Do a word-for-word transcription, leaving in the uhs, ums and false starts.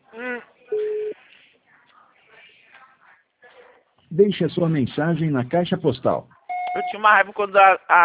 Hum. Deixe a sua mensagem na caixa postal. Eu tinha uma raiva quando a, a